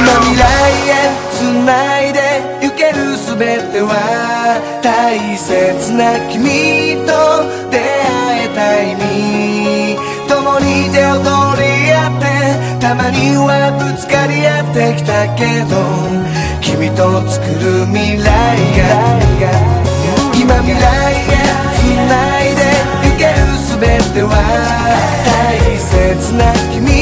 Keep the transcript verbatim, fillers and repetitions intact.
未来へ繋いで行けるすべては大切な君と出会えた意味、共に手を取り合ってたまにはぶつかり合ってきたけど、君と作る未来が今未来へ繋いで行けるすべては大切な君